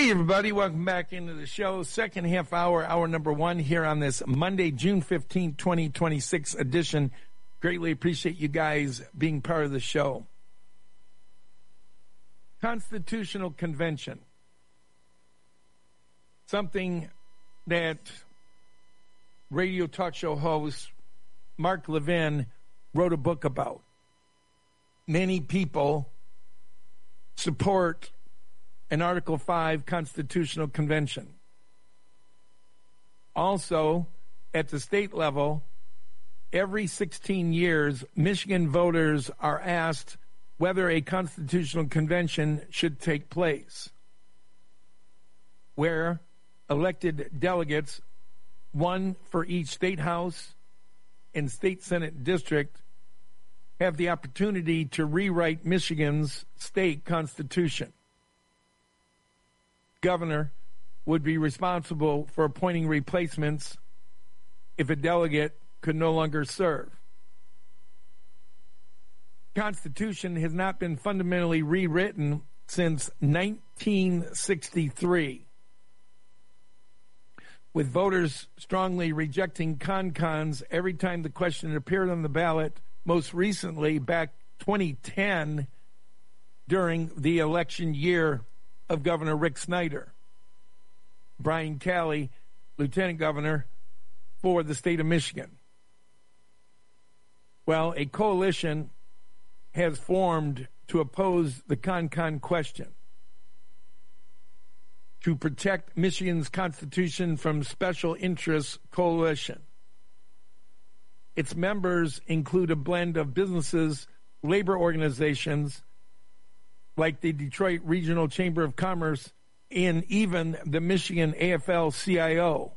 Hey, everybody. Welcome back into the show. Second half hour, hour number one here on this Monday, June 15, 2026 edition. Greatly appreciate you guys being part of the show. Constitutional Convention. Something that radio talk show host Mark Levin wrote a book about. Many people support an Article 5 Constitutional Convention. Also, at the state level, every 16 years, Michigan voters are asked whether a constitutional convention should take place, where elected delegates, one for each state house and state senate district, have the opportunity to rewrite Michigan's state constitution. Governor would be responsible for appointing replacements if a delegate could no longer serve. The Constitution has not been fundamentally rewritten since 1963, with voters strongly rejecting con-cons every time the question appeared on the ballot, most recently back 2010 during the election year of Governor Rick Snyder. Brian Calley, Lieutenant Governor for the state of Michigan. Well, a coalition has formed to oppose the con-con question, to protect Michigan's Constitution from special interest coalition. Its members include a blend of businesses, labor organizations, like the Detroit Regional Chamber of Commerce, and even the Michigan AFL-CIO.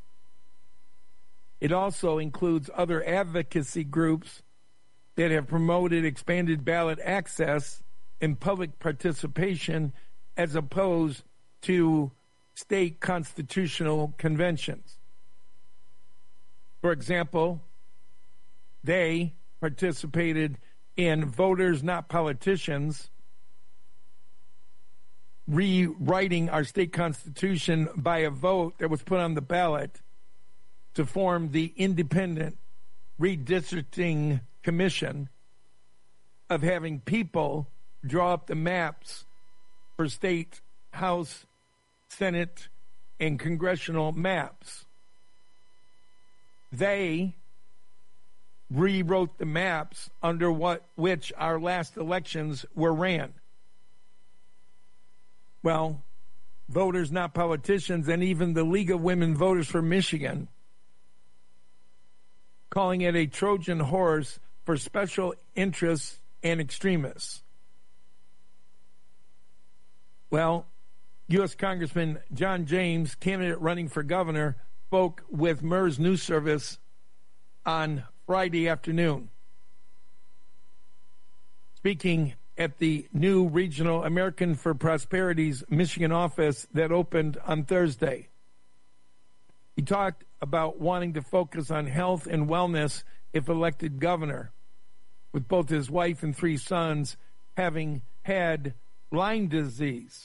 It also includes other advocacy groups that have promoted expanded ballot access and public participation as opposed to state constitutional conventions. For example, they participated in Voters Not Politicians, rewriting our state constitution by a vote that was put on the ballot to form the Independent Redistricting Commission, of having people draw up the maps for state, House, Senate, and congressional maps. They rewrote the maps under which our last elections were ran. Well, Voters Not Politicians and even the League of Women Voters for Michigan, calling it a Trojan horse for special interests and extremists. Well, U.S. Congressman John James, candidate running for governor, spoke with MERS News Service on Friday afternoon. Speaking at the new Regional American for Prosperity's Michigan office that opened on Thursday, he talked about wanting to focus on health and wellness if elected governor, with both his wife and 3 sons having had Lyme disease.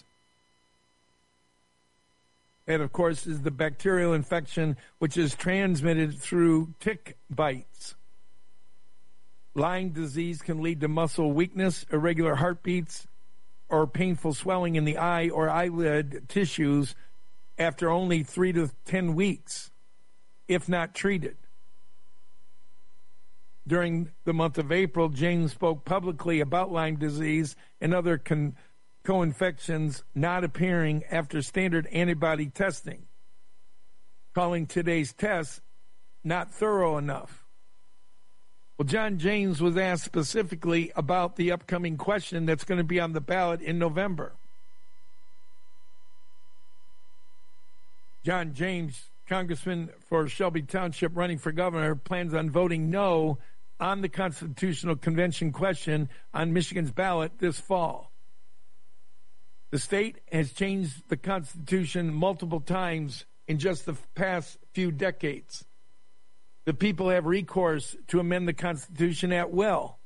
That, of course, is the bacterial infection which is transmitted through tick bites. Lyme disease can lead to muscle weakness, irregular heartbeats, or painful swelling in the eye or eyelid tissues after only 3 to 10 weeks, if not treated. During the month of April, James spoke publicly about Lyme disease and other co-infections not appearing after standard antibody testing, calling today's test not thorough enough. Well, John James was asked specifically about the upcoming question that's going to be on the ballot in November. John James, congressman for Shelby Township running for governor, plans on voting no on the Constitutional Convention question on Michigan's ballot this fall. The state has changed the Constitution multiple times in just the past few decades. The people have recourse to amend the Constitution at will.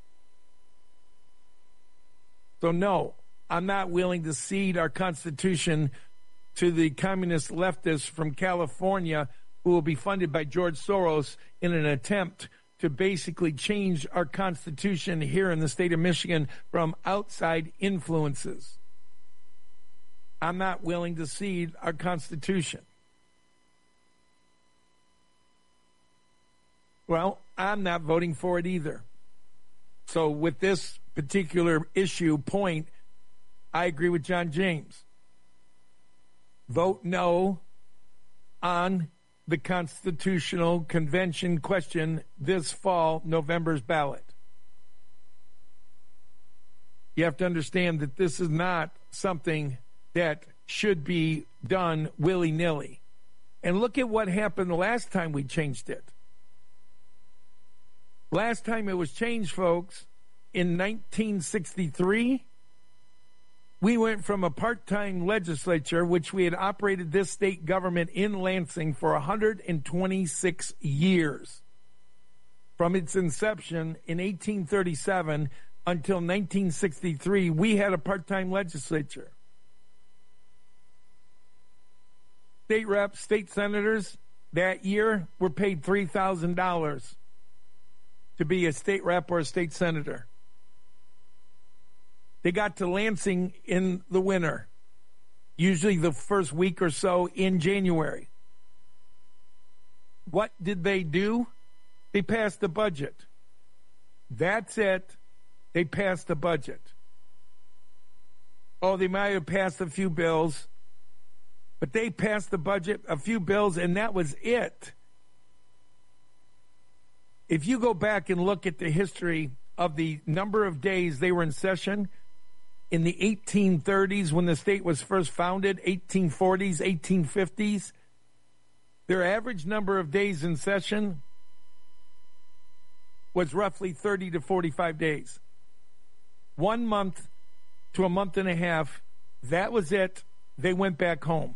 So no, I'm not willing to cede our Constitution to the communist leftists from California who will be funded by George Soros in an attempt to basically change our Constitution here in the state of Michigan from outside influences. I'm not willing to cede our Constitution. Well, I'm not voting for it either. So with this particular point, I agree with John James. Vote no on the Constitutional Convention question this fall, November's ballot. You have to understand that this is not something that should be done willy-nilly. And look at what happened the last time we changed it. Last time it was changed, folks, in 1963, we went from a part-time legislature, which we had operated this state government in Lansing for 126 years. From its inception in 1837 until 1963, we had a part-time legislature. State reps, state senators, that year were paid $3,000 to be a state rep or a state senator. They got to Lansing in the winter, usually the first week or so in January. What did they do? They passed the budget. That's it. They passed the budget. Oh, they might have passed a few bills, but they passed the budget, a few bills, and that was it. If you go back and look at the history of the number of days they were in session in the 1830s when the state was first founded, 1840s, 1850s, their average number of days in session was roughly 30 to 45 days. 1 month to a month and a half, that was it. They went back home.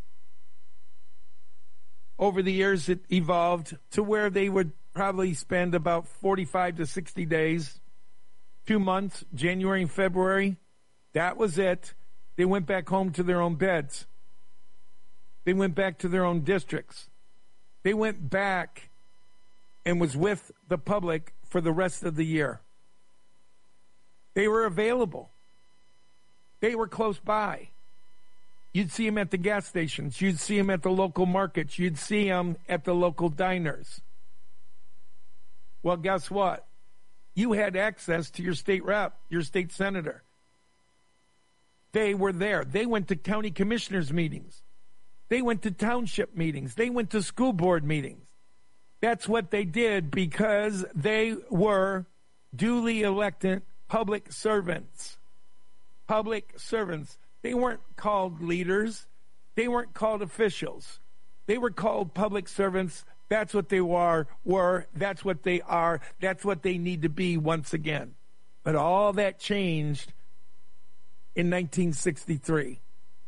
Over the years, it evolved to where they would probably spend about 45 to 60 days, 2 months, January and February. That was it. They went back home to their own beds. They went back to their own districts. They went back and was with the public for the rest of the year. They were available. They were close by. You'd see them at the gas stations. You'd see them at the local markets. You'd see them at the local diners. Well, guess what? You had access to your state rep, your state senator. They were there. They went to county commissioners' meetings. They went to township meetings. They went to school board meetings. That's what they did because they were duly elected public servants. Public servants. They weren't called leaders. They weren't called officials. They were called public servants. That's what they were. That's what they are. That's what they need to be once again. But all that changed in 1963.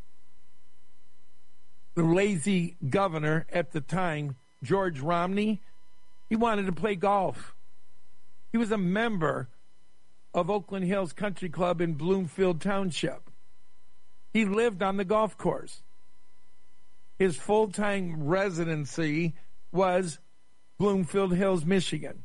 The lazy governor at the time, George Romney, he wanted to play golf. He was a member of Oakland Hills Country Club in Bloomfield Township. He lived on the golf course. His full-time residency was Bloomfield Hills, Michigan.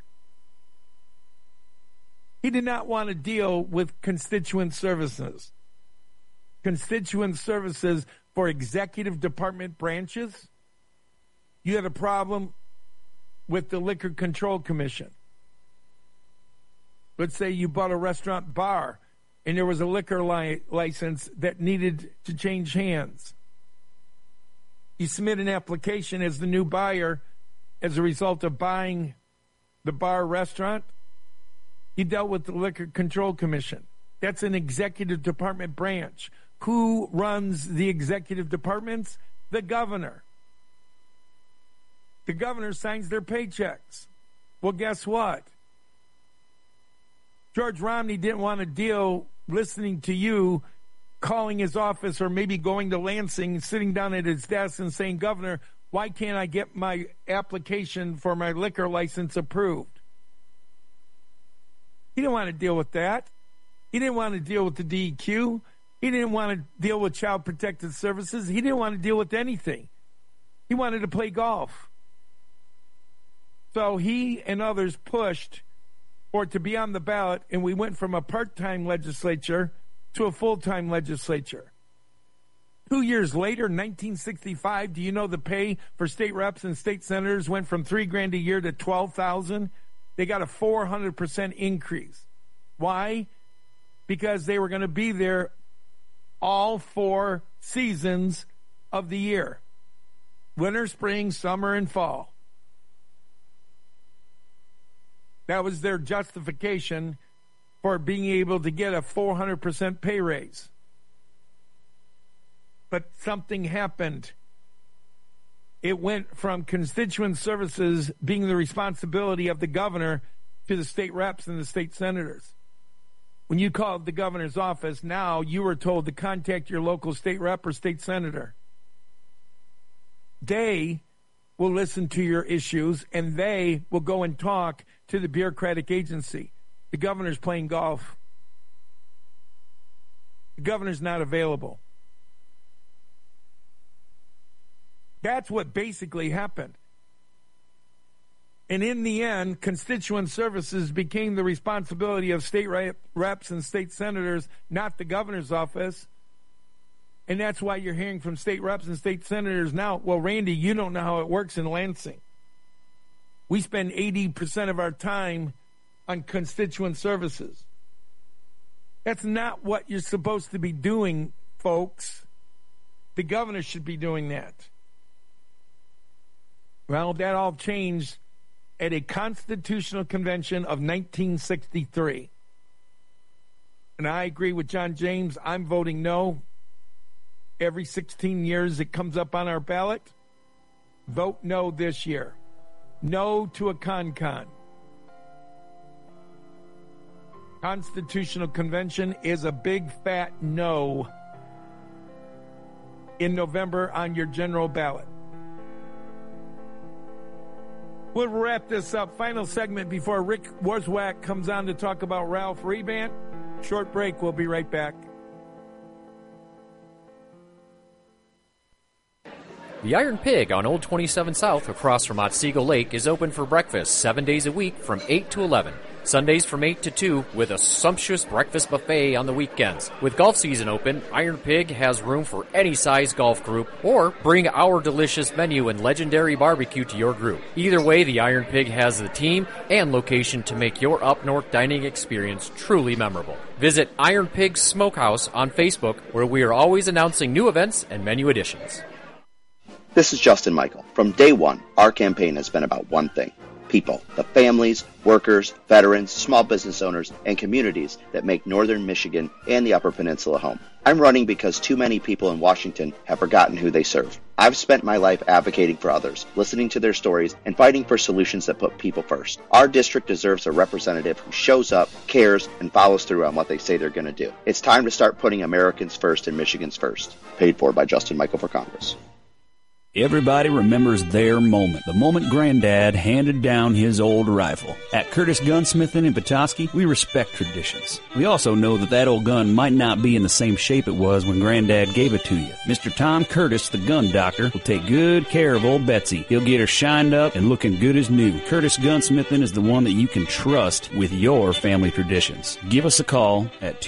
He did not want to deal with constituent services. Constituent services for executive department branches. You had a problem with the Liquor Control Commission. Let's say you bought a restaurant bar and there was a liquor license that needed to change hands. You submit an application as the new buyer as a result of buying the bar restaurant. You dealt with the Liquor Control Commission. That's an executive department branch. Who runs the executive departments? The governor. The governor signs their paychecks. Well, guess what? George Romney didn't want to deal listening to you calling his office or maybe going to Lansing, sitting down at his desk and saying, Governor, why can't I get my application for my liquor license approved? He didn't want to deal with that. He didn't want to deal with the DEQ. He didn't want to deal with Child Protective Services. He didn't want to deal with anything. He wanted to play golf. So he and others pushed for it to be on the ballot, and we went from a part-time legislature to a full-time legislature. 2 years later, 1965, do you know the pay for state reps and state senators went from $3,000 a year to $12,000? They got a 400% increase. Why? Because they were going to be there all 4 seasons of the year. Winter, spring, summer, and fall. That was their justification for being able to get a 400% pay raise. But something happened. It went from constituent services being the responsibility of the governor to the state reps and the state senators. When you called the governor's office, now you were told to contact your local state rep or state senator. They will listen to your issues, and they will go and talk to the bureaucratic agency. The governor's playing golf. The governor's not available. That's what basically happened. And in the end, constituent services became the responsibility of state reps and state senators, not the governor's office. And that's why you're hearing from state reps and state senators now, well, Randy, you don't know how it works in Lansing. We spend 80% of our time on constituent services. That's not what you're supposed to be doing, folks. The governor should be doing that. Well, that all changed at a constitutional convention of 1963. And I agree with John James. I'm voting no. Every 16 years it comes up on our ballot. Vote no this year. No to a con-con. Constitutional Convention is a big fat no in November on your general ballot. We'll wrap this up. Final segment before Rick Warswack comes on to talk about Ralph Rebant. Short break. We'll be right back. The Iron Pig on Old 27 South across from Otsego Lake is open for breakfast 7 days a week from 8 to 11. Sundays from 8 to 2 with a sumptuous breakfast buffet on the weekends. With golf season open, Iron Pig has room for any size golf group, or bring our delicious menu and legendary barbecue to your group. Either way, the Iron Pig has the team and location to make your up-north dining experience truly memorable. Visit Iron Pig Smokehouse on Facebook, where we are always announcing new events and menu additions. This is Justin Michael. From day one, our campaign has been about one thing: people, the families, workers, veterans, small business owners, and communities that make Northern Michigan and the Upper Peninsula home. I'm running because too many people in Washington have forgotten who they serve. I've spent my life advocating for others, listening to their stories, and fighting for solutions that put people first. Our district deserves a representative who shows up, cares, and follows through on what they say they're going to do. It's time to start putting Americans first and Michigans first. Paid for by Justin Michael for Congress. Everybody remembers their moment, the moment Granddad handed down his old rifle. At Curtis Gunsmithing in Petoskey, we respect traditions. We also know that old gun might not be in the same shape it was when Granddad gave it to you. Mr. Tom Curtis, the gun doctor, will take good care of old Betsy. He'll get her shined up and looking good as new. Curtis Gunsmithing is the one that you can trust with your family traditions. Give us a call at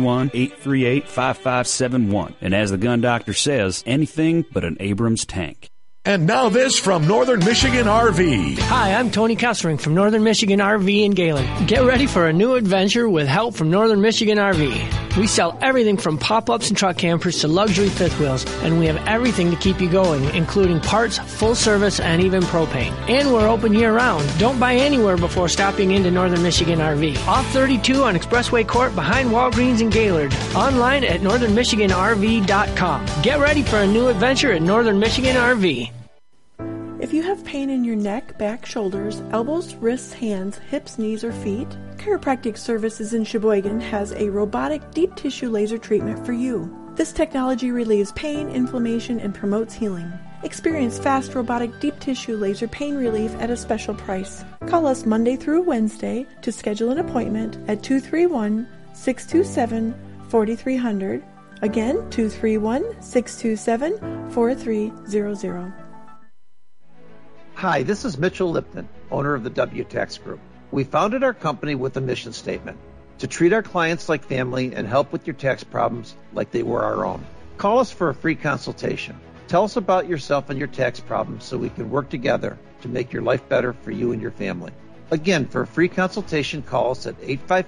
231-838-5571. And as the gun doctor says, anything but an Abrams tank. And now this from Northern Michigan RV. Hi, I'm Tony Kessering from Northern Michigan RV in Galen. Get ready for a new adventure with help from Northern Michigan RV. We sell everything from pop-ups and truck campers to luxury fifth wheels, and we have everything to keep you going, including parts, full service, and even propane. And we're open year-round. Don't buy anywhere before stopping into Northern Michigan RV. Off 32 on Expressway Court behind Walgreens in Gaylord. Online at northernmichiganrv.com. Get ready for a new adventure at Northern Michigan RV. If you have pain in your neck, back, shoulders, elbows, wrists, hands, hips, knees, or feet, Chiropractic Services in Sheboygan has a robotic deep tissue laser treatment for you. This technology relieves pain, inflammation, and promotes healing. Experience fast robotic deep tissue laser pain relief at a special price. Call us Monday through Wednesday to schedule an appointment at 231-627-4300 Again, 231-627-4300. Hi, this is Mitchell Lipton, owner of the W-Tax Group. We founded our company with a mission statement: to treat our clients like family and help with your tax problems like they were our own. Call us for a free consultation. Tell us about yourself and your tax problems so we can work together to make your life better for you and your family. Again, for a free consultation, call us at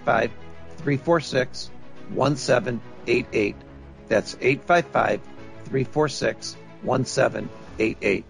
855-346-1788. That's 855-346-1788.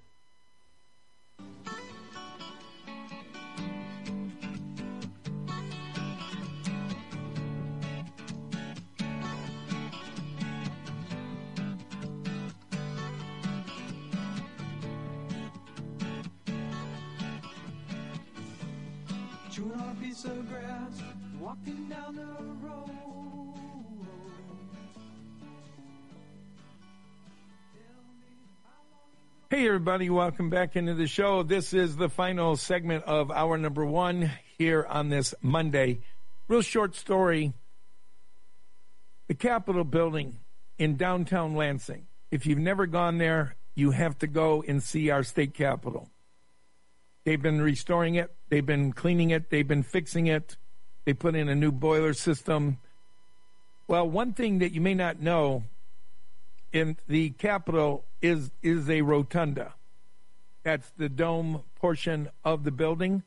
Hey, everybody. Welcome back into the show. This is the final segment of hour number one here on this Monday. Real short story. The Capitol building in downtown Lansing. If you've never gone there, you have to go and see our state capitol. They've been restoring it. They've been cleaning it. They've been fixing it. They put in a new boiler system. Well, one thing that you may not know in the Capitol is a rotunda. That's the dome portion of the building.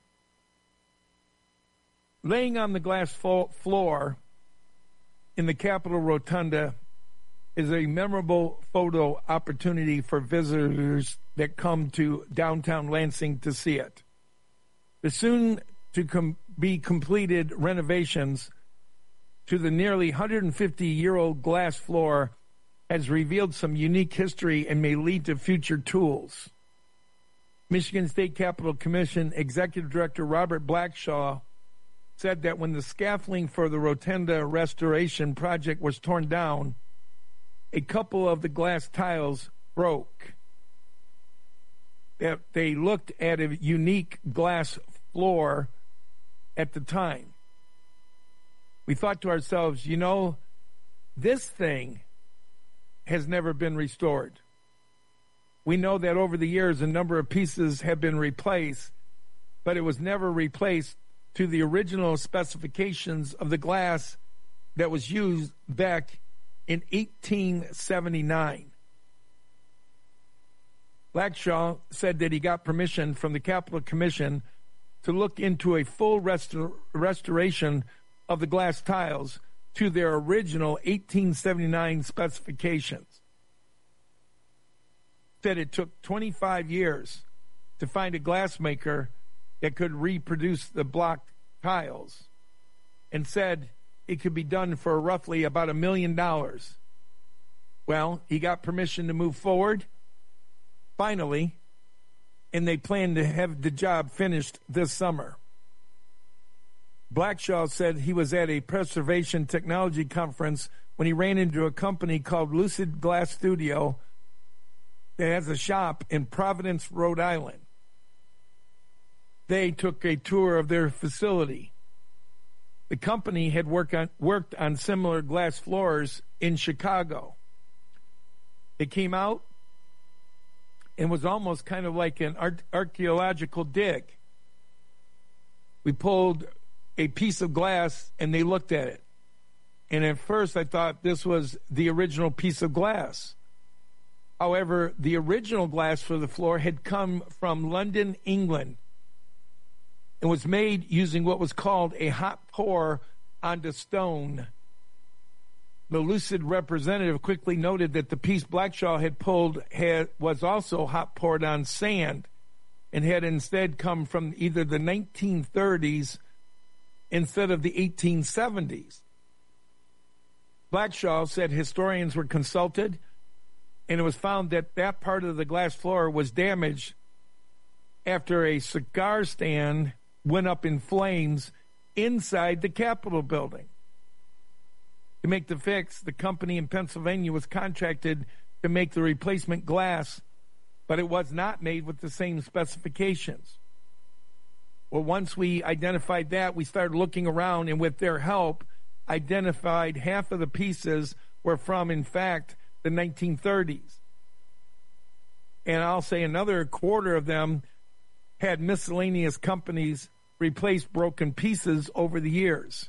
Laying on the glass floor in the Capitol rotunda is a memorable photo opportunity for visitors that come to downtown Lansing to see it. The soon-to-be completed renovations to the nearly 150-year-old glass floor has revealed some unique history and may lead to future tools. Michigan State Capitol Commission Executive Director Robert Blackshaw said that when the scaffolding for the rotunda restoration project was torn down, a couple of the glass tiles broke. That they looked at a unique glass floor at the time. We thought to ourselves, this thing has never been restored. We know that over the years a number of pieces have been replaced, but it was never replaced to the original specifications of the glass that was used back in 1879. Blackshaw said that he got permission from the Capitol Commission to look into a full restoration of the glass tiles to their original 1879 specifications. Said it took 25 years to find a glassmaker that could reproduce the block tiles, and said it could be done for roughly about $1 million. Well, he got permission to move forward, finally, and they plan to have the job finished this summer. Blackshaw said he was at a preservation technology conference when he ran into a company called Lucid Glass Studio that has a shop in Providence, Rhode Island. They took a tour of their facility. The company had worked on similar glass floors in Chicago. It came out and was almost kind of like an archaeological dig. We pulled a piece of glass and they looked at it. And at first I thought this was the original piece of glass. However, the original glass for the floor had come from London, England, and was made using what was called a hot pour onto stone. The Lucid representative quickly noted that the piece Blackshaw had pulled was also hot poured on sand and had instead come from either the 1930s instead of the 1870s. Blackshaw said historians were consulted, and it was found that that part of the glass floor was damaged after a cigar stand went up in flames inside the Capitol building. To make the fix, the company in Pennsylvania was contracted to make the replacement glass, but it was not made with the same specifications. Well, once we identified that, we started looking around, and with their help, identified half of the pieces were from, in fact, the 1930s. And I'll say another quarter of them had miscellaneous companies replace broken pieces over the years.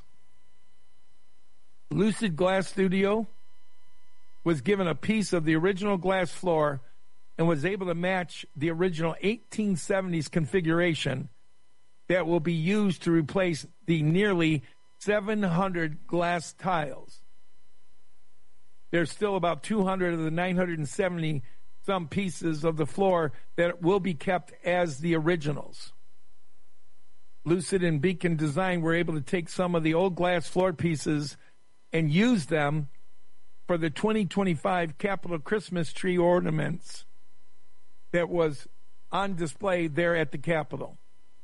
Lucid Glass Studio was given a piece of the original glass floor and was able to match the original 1870s configuration that will be used to replace the nearly 700 glass tiles. There's still about 200 of the 970 some pieces of the floor that will be kept as the originals. Lucid and Beacon Design were able to take some of the old glass floor pieces and use them for the 2025 Capitol Christmas tree ornaments that was on display there at the Capitol.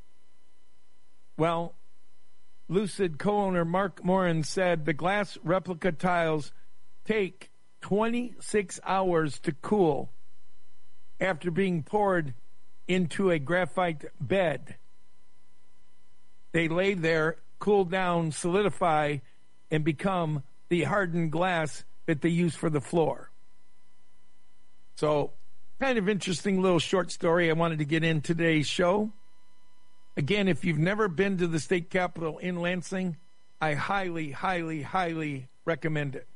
Well, Lucid co-owner Mark Morin said the glass replica tiles take 26 hours to cool after being poured into a graphite bed. They lay there, cool down, solidify, and become the hardened glass that they use for the floor. So, kind of interesting little short story I wanted to get in today's show. Again, if you've never been to the state capitol in Lansing, I highly, highly, highly recommend it.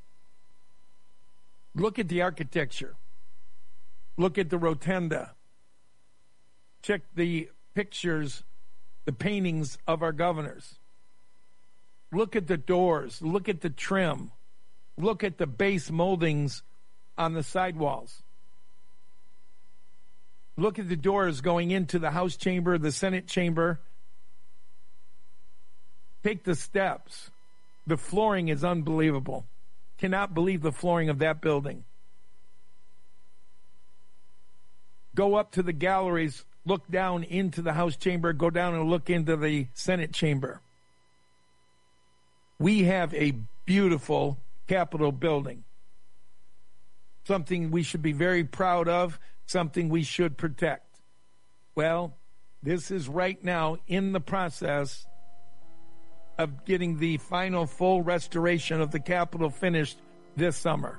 Look at the architecture. Look at the rotunda. Check the pictures, the paintings of our governors. Look at the doors. Look at the trim. Look at the base moldings on the sidewalls. Look at the doors going into the House chamber, the Senate chamber. Take the steps. The flooring is unbelievable. Cannot believe the flooring of that building. Go up to the galleries, look down into the House chamber, go down and look into the Senate chamber. We have a beautiful Capitol building. Something we should be very proud of, something we should protect. Well, this is right now in the process of getting the final full restoration of the Capitol finished this summer.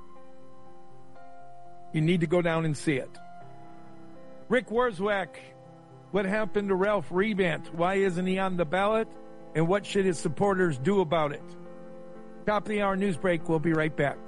You need to go down and see it. Rick Warswack, what happened to Ralph Rebant? Why isn't he on the ballot? And what should his supporters do about it? Top of the hour news break. We'll be right back.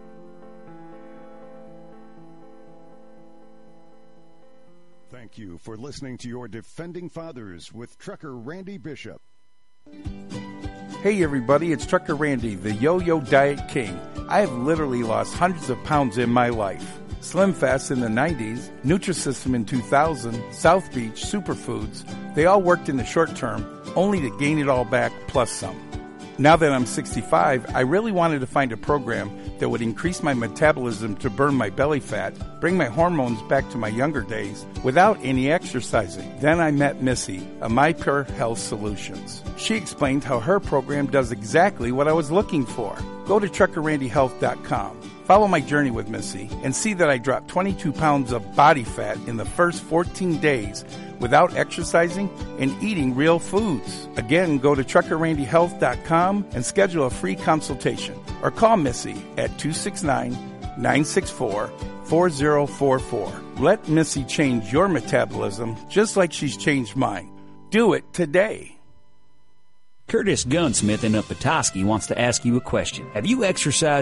Thank you for listening to your Defending Fathers with Trucker Randy Bishop. Hey everybody, it's Trucker Randy, the Yo-Yo Diet King. I have literally lost hundreds of pounds in my life. Slim Fast in the 90s, Nutrisystem in 2000, South Beach, Superfoods, they all worked in the short term, only to gain it all back plus some. Now that I'm 65, I really wanted to find a program that would increase my metabolism to burn my belly fat, bring my hormones back to my younger days, without any exercising. Then I met Missy, of My Pure Health Solutions. She explained how her program does exactly what I was looking for. Go to TruckerRandyHealth.com. Follow my journey with Missy and see that I dropped 22 pounds of body fat in the first 14 days without exercising and eating real foods. Again, go to TruckerRandyHealth.com and schedule a free consultation or call Missy at 269-964-4044. Let Missy change your metabolism just like she's changed mine. Do it today. Curtis Gunsmith in Petoskey wants to ask you a question. Have you exercised